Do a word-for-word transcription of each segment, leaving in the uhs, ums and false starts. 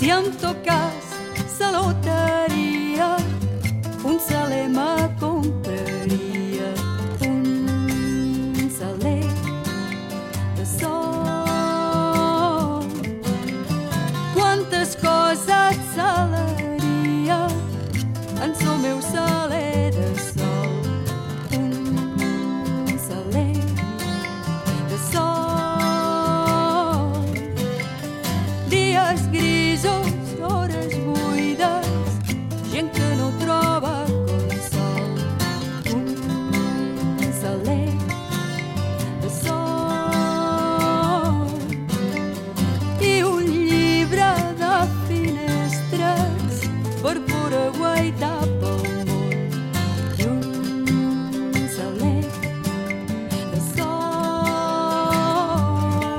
Si em toques la loteria, un saler me compraria, un saler de sol. Quantes coses salaria en el meu saler de sol, un saler de sol. Dies grisos, hores buides, gent que no troba consol, un saler de sol. I un llibre de finestres per pura guaitar pel món, i un saler de sol.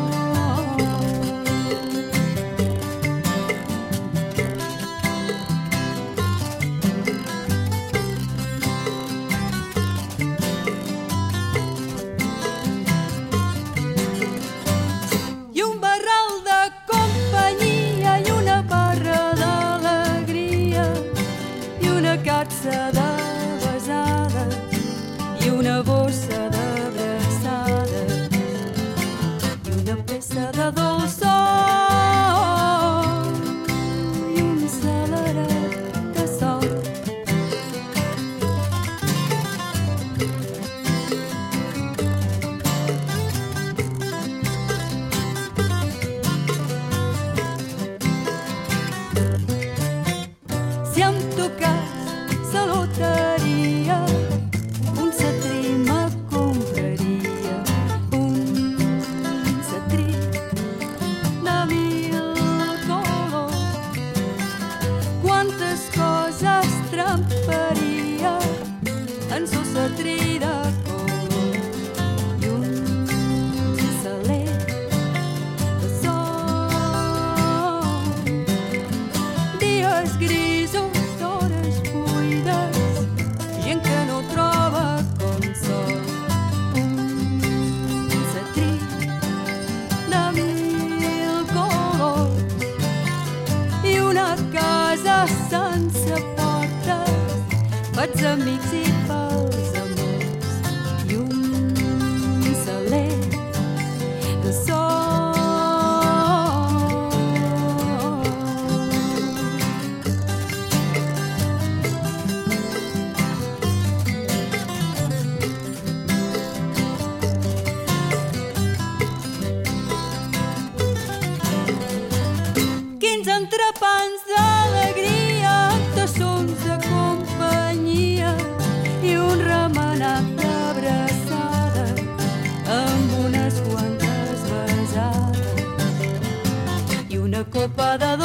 I un barral de companyia i una barra d'alegria i una capsa de besades i una bossa d'abraçades i una peça de dolçor i un saleret de sol. Si em toques la loteria, un setrí me compraria, un setrí de mil colors. Quantes coses tremparia en el setrí de colors i un saler de sol. Dies grisos, hores buides, gent que no troba consol, un setrí de mil colors i una casa sense portes pels amics i pels amors i un saler de sol. Quins entrepans d'alegria, tassons de companyia i un remenat d'abraçada amb unes quantes besades i una copa de